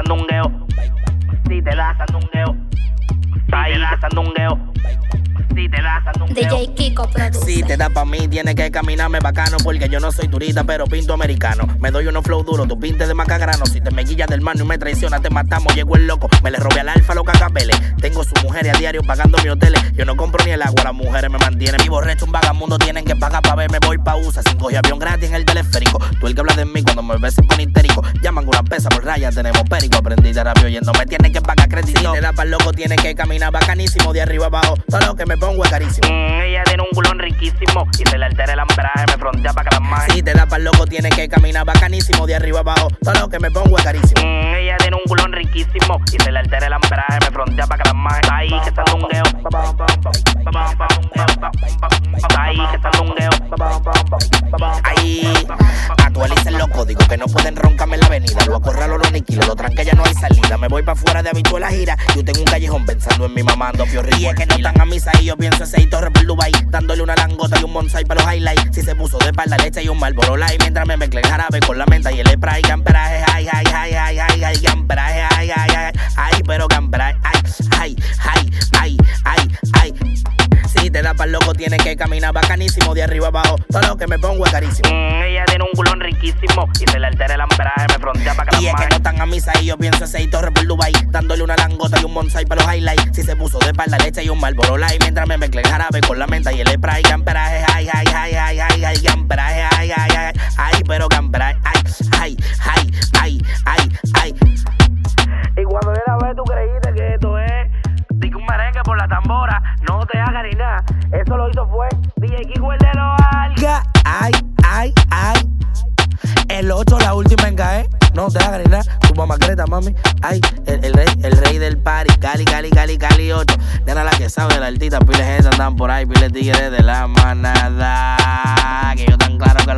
sandungueo. Si te da sandungueo. Ahí que sandungueo. Si te da sandungueo. DJ Kiko produce. Si te da pa' mí, tienes que caminarme bacano. Porque yo no soy turista, pero pinto americano. Me doy unos flow duros, tú pintes de macagrano. Si te me guillas del mano y me traicionas, te matamos. Llegó el loco, me le robé al alfa los cacabeles. Tengo su mujer a diario pagando mi hoteles. Yo no compro ni el agua, las mujeres me mantienen. Mi borracho, un vagamundo, tienen que pagar pa' verme. Voy pa' USA, 5 y avión gratis en el teleférico. Tú el que hablas de mí cuando me ves se pone histérico. Llaman una pesa por raya, tenemos perico. Aprendí terapia oyendo, me tienen que pagar crédito. Si te da pa'l loco, tienes que caminar bacanísimo. De arriba abajo, todo lo que me pongo es carísimo. Ella tiene un culón riquísimo y se le altera el amperaje, me frontea pa' que las maje. Si te da pa'l loco, tienes que caminar bacanísimo. De arriba abajo, todo lo que me pongo es carísimo. Ella tiene un culón riquísimo y se le altera el amperaje, me frontea pa' que las maje. Ahí que sandungueo. Ahí que sandungueo. Ahí actualicen los códigos que no pueden roncarme en la avenida. Lo acorralo, lo aniquilo, lo tranque, ya no hay salida. Me voy pa' fuera de habitual la gira. Yo tengo un callejón pensando en mi mamá, ando piorri. Y es que no están a misa y yo pienso ese torre por Dubai, dándole una langota y un bonsai para los highlights. Si se puso de espalda leche y un Marlboro Light, mientras me mezclé el jarabe con la menta y el spray. Camperaje, ay, ay, ay, ay, ay, ay, camperaje, ay, ay, ay, ay, pero camperaje, ay, ay, ay, ay, ay, ay. Si te da pa'l loco, tienes que caminar bacanísimo. De arriba abajo, todo lo que me pongo es carísimo. Ella tiene un culón riquísimo y se le altera el amperaje, me frontea pa' que Y las es que maje. no están a misa y yo pienso ese torre por Dubai, dándole una langota y un bonsai para los highlights. Si se puso de espalda leche y un Marlboro Light, mientras me mezclé el jarabe con la menta y el spray. Camperaje, ay, ay, ay, ay, ay, ay, camperaje, ay, ay, ay, ay, pero camperaje, ay, ay, ay, ay, ay, ay. Y cuando yo la ve, tú creíste que esto es dique un merengue por la tambora. No te hagas ni nada. Eso lo hizo fue DJ Kiko el de los algas. Ay, ay, ay. El 8, la última en caer. No te hagas ni nada. Tu mamá creta, mami. Ay, el rey del party. Cali, Cali, Cali, Cali 8. Nena la que sabe de la altita. Piles gente andan por ahí. Piles tigres de la manada. Que yo tan claro que